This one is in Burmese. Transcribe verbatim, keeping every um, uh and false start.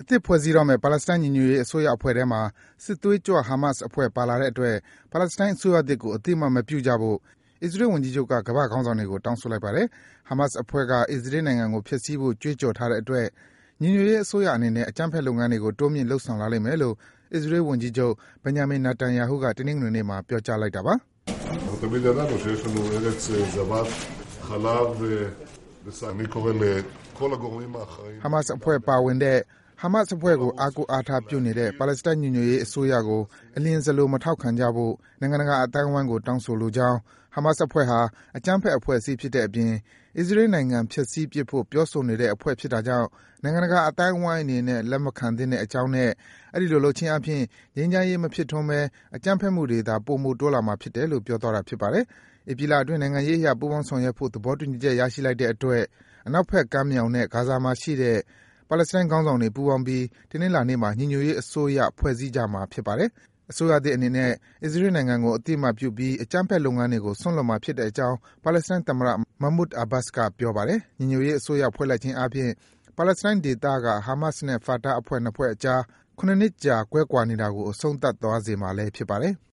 အသစ်ဖွဲ့စည်းတော့မယ့်ပါလက်စတိုင်းညီညွတ်ရေးအစိုးရအဖွဲ့ထဲမှာစစ်သွေးကြွဟာမတ်စ်အဖွဲ့ပါလာတဲ့အတွက်ပါလက်စတိုင်းအစိုးရသစ်ကိုအသိအမှတ်မပြုကြဖို့အစ္စရေးဝန်ကြီးချုပ်ကကမ္ဘာ့ခေါင်းဆောင်တွေကိုတောင်းဆိုလိုက်ပါတယ်။ ဟာမတ်စ်အဖွဲ့ကအစ္စရေးနိုင်ငံကိုဖျက်ဆီးဖို့ကြွေးကြော်ထားတဲ့အတွက်ညီညွတ်ရေးအစိုးရအနေနဲ့အကြမ်းဖက်လုပ်ငန်းတွေကိုတိုးမြှင့်လုပ်ဆောင်လာလိမ့်မယ်လို့အစ္စရေးဝန်ကြီးချုပ် Benjamin Netanyahu ကတနင်္ဂနွေနေ့မှာပြောကြားလိုက်တာပါ။ Hamas အဖွဲ့ပါဝင်တဲ့ Hamas အဖွဲ့ကိုအားကိုးအားထားပြုနေတဲ့ပါလက်စတိုင်းညီညွတ်ရေးအစိုးရကိုအလျင်စလိုမထောက်ခံကြဖို့နိုင်ငံတကာအသိုင်းအဝိုင်းကိုတောင်းဆိုလိုကြောင်း၊ Hamas အဖွဲ့ဟာအကြမ်းဖက်အဖွဲ့အစည်းဖြစ်တဲ့အပြင်အစ္စရေးနိုင်ငံဖျက်ဆီးပစ်ဖို့ပြောဆိုနေတဲ့အဖွဲ့ဖြစ်တာကြောင့်နိုင်ငံတကာအသိုင်းအဝိုင်းအနေနဲ့လက်မခံသင့်တဲ့အကြောင်းနဲ့အဲဒီလိုလုပ်ခြင်းအားဖြင့်ငြိမ်းချမ်းရေးမဖြစ်ထွန်းဘဲအကြမ်းဖက်မှုတွေသာပိုမိုတိုးလာမှာဖြစ်တယ်လို့ပြောသွားတာဖြစ်ပါတယ်။ဧပြီလအတွင်းနိုင်ငံရေးအရပူးပေါင်းဆောင်ရွက်ဖို့သဘောတူညီချက်ရရှိလိုက်တဲ့အတွက်အနောက်ဘက်ကမ်းမြောင်နဲ့ဂါဇာမှာရှိတဲ့ပါလက်စတိုင်းခေါင်းဆောင်တွေပူးပေါင်းပြီးတနင်္လာနေ့မှာညီညွတ်ရေးအစိုးရဖွဲ့စည်းကြမှာဖြစ်ပါတယ်။အစိုးရသစ်အနေနဲ့အစ္စရေးနိုင်ငံကိုအသိအမှတ်ပြုပြီးအကြမ်းဖက်လုပ်ငန်းတွေကိုစွန့်လွှတ်မှာဖြစ်တဲ့အကြောင်းပါလက်စတိုင်းသမ္မတ Mahmoud Abbas ကပြောပါတယ်။ညီညွတ်ရေးအစိုးရဖွဲ့လိုက်ခြင်းအားဖြင့်ပါလက်စတိုင်းဒေသက Hamas နဲ့ Fatah အဖွဲ့နှစ်ဖွဲ့အကြားခုနစ်နှစ်ကြာကွဲကွာနေတာကိုအဆုံးသတ်သွားစေမှာလည်းဖြစ်ပါတယ်။